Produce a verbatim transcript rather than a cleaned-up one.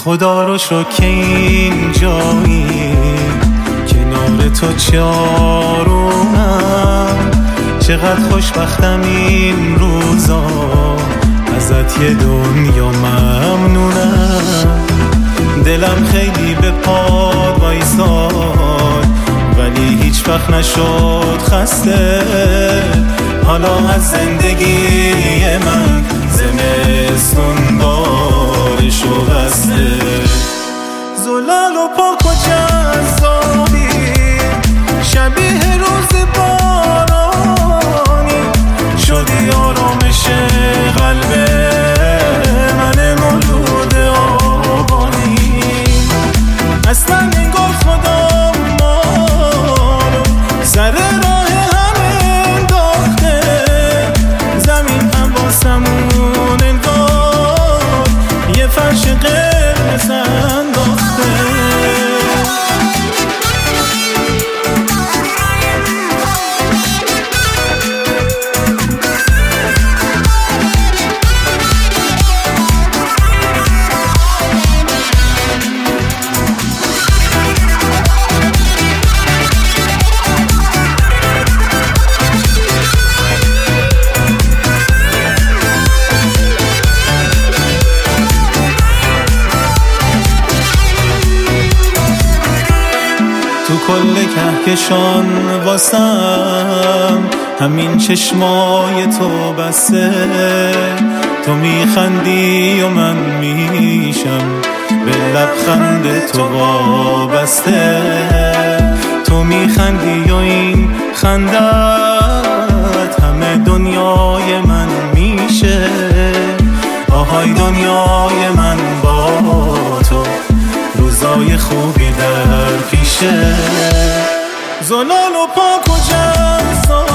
خدا رو شکر که این جایی کنار تو چارونم. چقدر خوشبختم این روزا، ازت یه دنیا ممنونم. دلم خیلی به پاد وایساد ولی هیچ وقت نشد خسته. حالا از زندگی من زمستون بارش و بسته. زلال و پاک و جذابی شبیه روز بارانی، شدی آرامش قلب من مولود آبانی. اصلا انگار خدا ما رو سر راه هم انداخته، زمین هم واسمون انگار یه فرش قرمز انداخته. تو کل کهکشان واسم همین چشمای تو بسته. تو میخندی و من میشم به لبخند تو وابسته. تو میخندی و این خندت همه دنیای من میشه. آهای دنیای من با تو روزای خوبی در پیشه. زلال و پاک و جذاب